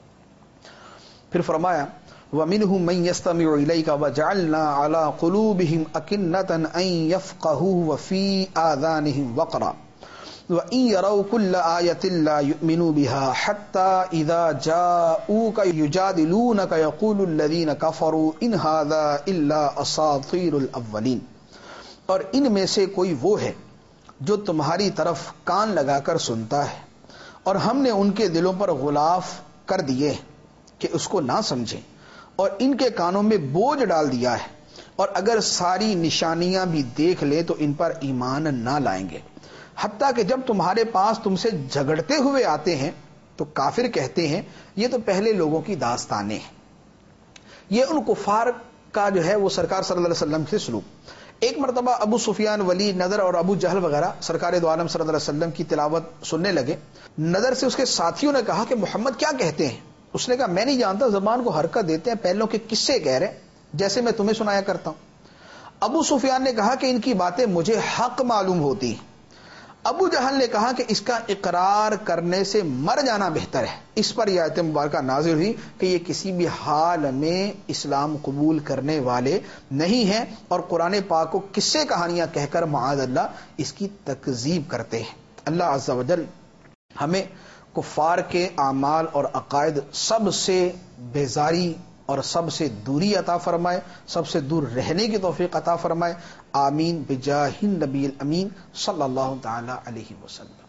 پھر فرمایا وَمِنْهُمْ مَنْ يَسْتَمِعُ إِلَيْكَ وَجَعَلْنَا عَلَىٰ قُلُوبِهِمْ أَكِنَّةً أَنْ يَفْقَهُوهُ وَفِي آذَانِهِمْ وَقْرًا وَإِنْ يَرَوْا كُلَّ آيَةٍ لَا يُؤْمِنُوا بِهَا حَتَّى إِذَا جَاءُوكَ يُجَادِلُونَكَ يَقُولُ الَّذِينَ كَفَرُوا إِنْ هَذَا إِلَّا أَسَاطِيرُ الْأَوَّلِينَ، اور ان میں سے کوئی وہ ہے جو تمہاری طرف کان لگا کر سنتا ہے اور ہم نے ان کے دلوں پر غلاف کر دیے کہ اس کو نہ سمجھیں، اور ان کے کانوں میں بوجھ ڈال دیا ہے، اور اگر ساری نشانیاں بھی دیکھ لیں تو ان پر ایمان نہ لائیں گے، حتیٰ کہ جب تمہارے پاس تم سے جھگڑتے ہوئے آتے ہیں تو کافر کہتے ہیں یہ تو پہلے لوگوں کی داستانیں ہیں۔ یہ ان کفار کا جو ہے وہ سرکار صلی اللہ علیہ وسلم سے سلوک۔ ایک مرتبہ ابو سفیان، ولید، نضر اور ابو جہل وغیرہ سرکار دو عالم صلی اللہ علیہ وسلم کی تلاوت سننے لگے۔ نضر سے اس کے ساتھیوں نے کہا کہ محمد کیا کہتے ہیں؟ اس نے کہا میں نہیں جانتا، زبان کو حرکت دیتے ہیں، پہلوں کے قصے کہہ رہے جیسے میں تمہیں سنایا کرتا ہوں۔ ابو سفیان نے کہا کہ ان کی باتیں مجھے حق معلوم ہوتی ہیں۔ ابو جہل نے کہا کہ اس کا اقرار کرنے سے مر جانا بہتر ہے۔ اس پر یہ آیت مبارکہ نازل ہوئی کہ یہ کسی بھی حال میں اسلام قبول کرنے والے نہیں ہیں اور قرآن پاک کو قصے کہانیاں کہہ کر معاذ اللہ اس کی تکذیب کرتے ہیں۔ اللہ عز و جل ہمیں کفار کے اعمال اور عقائد سب سے بیزاری اور سب سے دوری عطا فرمائے، سب سے دور رہنے کی توفیق عطا فرمائے۔ آمین بجاہ النبی الامین صلی اللہ تعالی علیہ وسلم۔